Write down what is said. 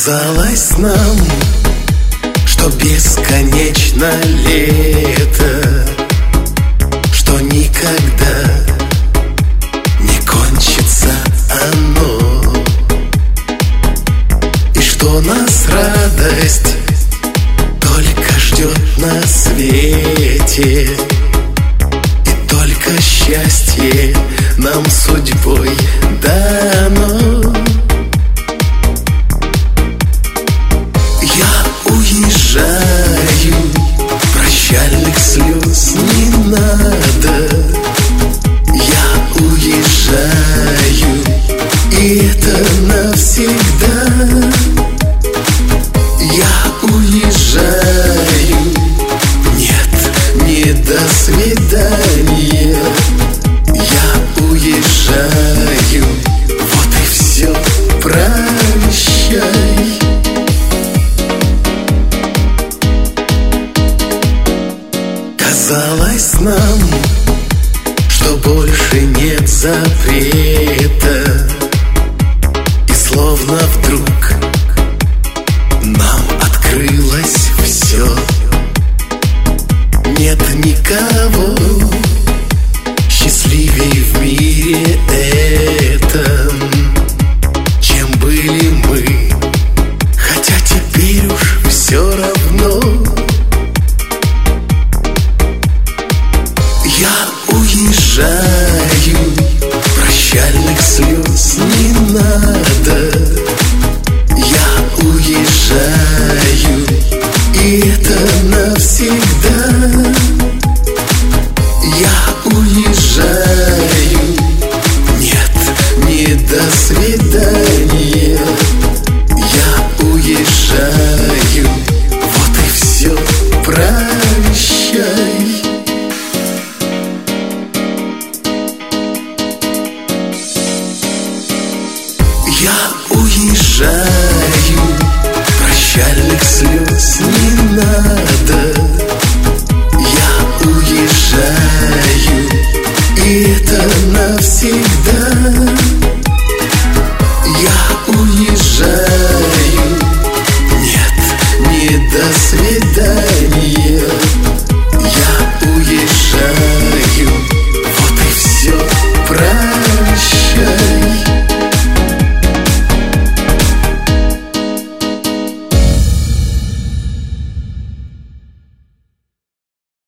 Казалось нам, что бесконечно лето, что никогда не кончится оно, и что нас радость только ждет на свете, и только счастье нам судьбой дано. Уезжаю, прощальных слез не надо. Я уезжаю, и это навсегда. Я уезжаю, нет, не до свидания. Я уезжаю, вот и все, прощай. Казалось нам, что больше нет запрета, и словно вдруг нам открылось все. Нет никого